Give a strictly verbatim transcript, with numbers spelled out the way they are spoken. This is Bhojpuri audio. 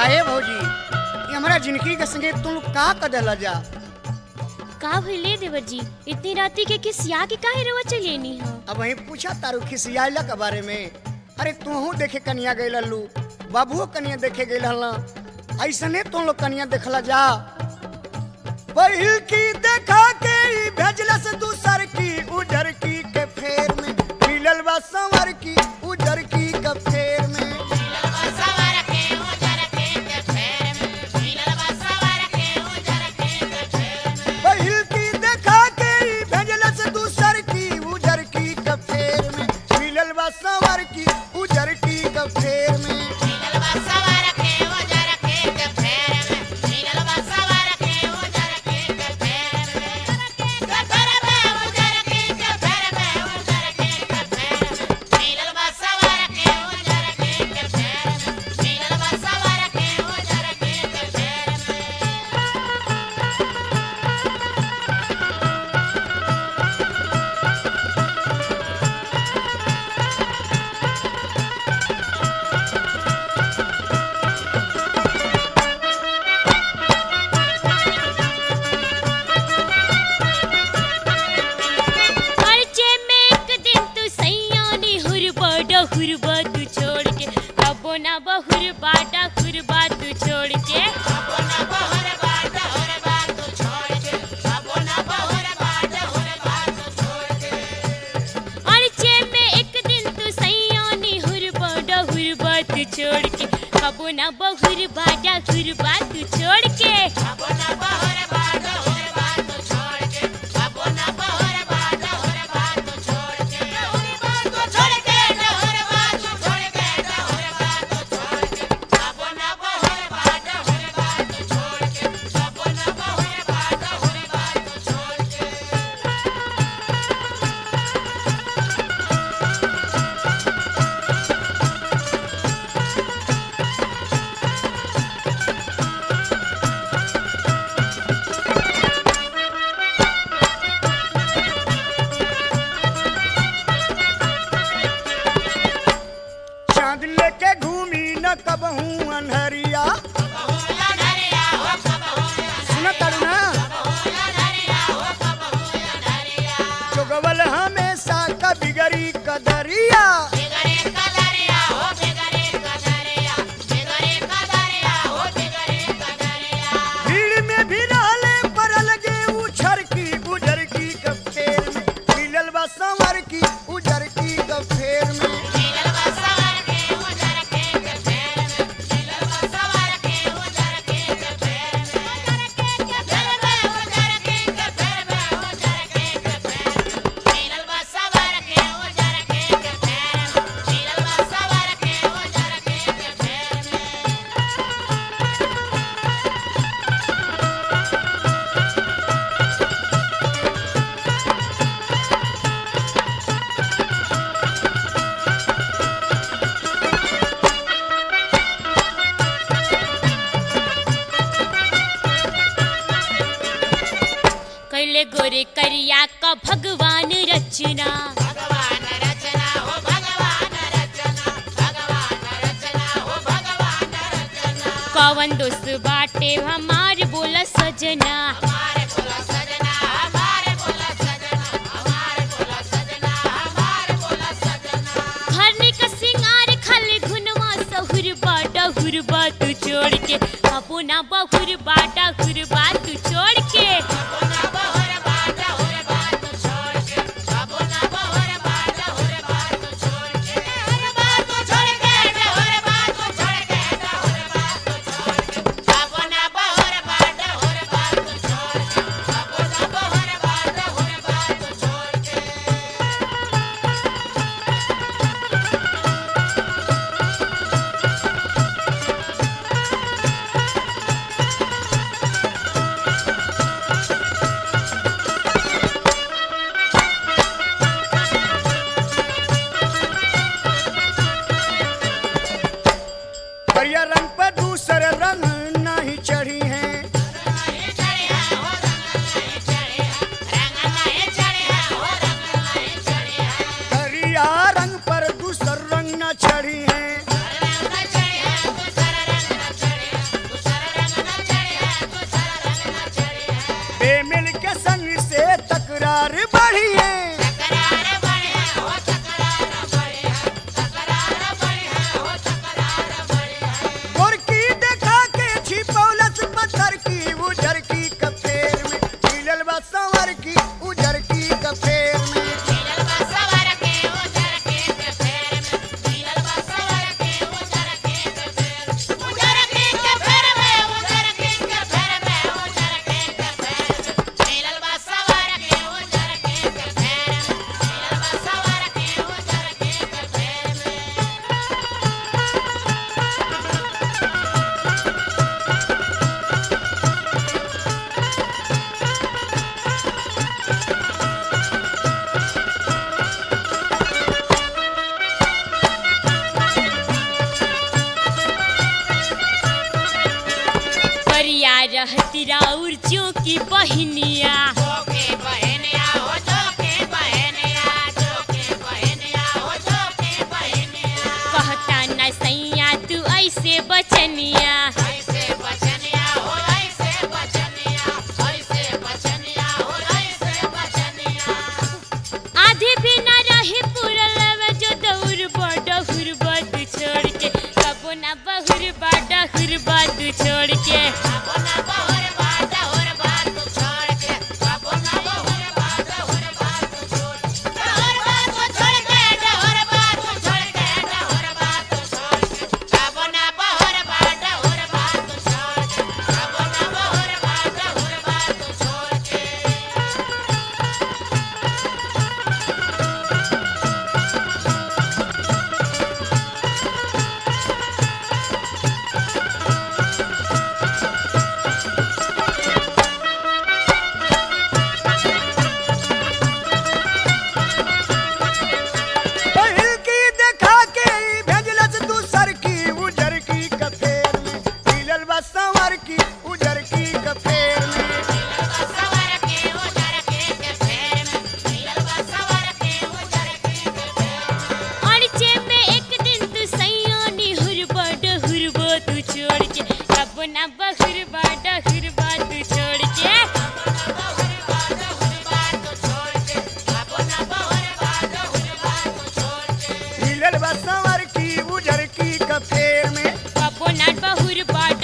काहे भौजी ये हमारा जिंदगी के संगे तुम का कदला जा का भइले देवर जी इतनी राती के किसिया के काहे रवा चलेनी ह अब वही पूछा तारू खिसियाला के बारे में। अरे तू देखे कनिया गई लल्लू बाबुओ कनिया देखे गई हल्ला ऐसने तुम लोग कनिया देखला जा पहिल की देखा के भेजला से दूसर की उजर की के फेर में मिलल बा संवर की उजर की के फेर में पहिल की देखा के भेजला से दूसर की उजर की के फेर में मिलल बा संवर की उजर की के फेर में हुरबा तू छोड़ के कबो ना बहुर बाटा हुरबा तू छोड़ के कबो ना बहुर बाटा हुरबा तू छोड़ के कबो ना बहुर बाटा हुरबा तू छोड़ के अरचे में एक दिन तू सैयानी हुरबा डा हुरबा तू छोड़ के कबो ना बहुर बाटा हुरबा तू छोड़ के कबो ना बहुर बाटा हुरबा तू छोड़ के कबो ना बहुर बाटा हुरबा तू छोड़ के हुरबा तू छोड़ के लेके घूमी न कबहू अनहरिया सुना तारू ना जोगवल हमेशा का बिगड़ी कदरिया भीड़ में भी रहले पर लगे उछर की गुजर की कफेर में मिलल बा संवर की उजर की कफेर में कैले गोरे करिया का भगवान रचना भगवान रचना हो भगवान रचना भगवान रचना हो भगवान रचना कवन दोस्त बाटे हमार बोला सजना हमारे बोला सजना हमारे बोला सजना हमारे बोला सजना हमारे बोला सजना घरनी का सिंगार खाली घुनवा सहुर बाटा हुरबा तू छोड़ के अपना बहुर बाटा हुरबा तू छोड़ के तकरार बढ़ी है। तकरार बढ़े हो तकरार बढ़े तकरार बढ़े हो तकरार बढ़े गोरकी देखा के छिपौलस पत्थर की उजर की कफेर में मिलल बा संवर की उजर की कफेर में। मिलल बा सवर के उजर के फेर में मिलल बा सवर के उजर के फेर उजर के फेर में उजर के फेर में उजर के फेर मिलल बा सवर के उजर के फेर में मिलल बा सवर के उजर के फेर में। परिया रहती राउर जो की बहिनिया जोके बहनिया हो जोके बहनिया जोके बहनिया हो जोके बहनिया कहता न सैया तू ऐसे बचनिया। ऐसे बचनिया हो ऐसे बचनिया ऐसे बचनिया हो ऐसे बचनिया आधे भी न रही पूरा लवे जो दौर बड़ा हुरबा तू छोड़ के कबो न बहुर बाटा हुरबा तू छोड़ के अपना बहुर बात और बात छोड़ के अपना बहुर बात और बात छोड़ और बात छोड़ के और बात छोड़ के और बात छोड़ के अपना बहुर बात और बात छोड़ के अपना बहुर बात और बात छोड़ के। पहिल की देखा के ई भेजलस दूसर की उजर की कफेर में मिलल बा संवर की उजर की कफेर में। मिलल बा सवर के उजर के फेर में मिलल बा सवर के उजर के फेर अड़चे में एक दिन तू सैया नी हुरबा हुरबा तू छोड़ के कबो न बहुर बाटा हुरबा तू छोड़ के अपना बहुर बात और बात छोड़ के अपना बहुर बात और बात छोड़ के मिलल बा संवर की उजर की कफेर में कबो न बहुर बाटा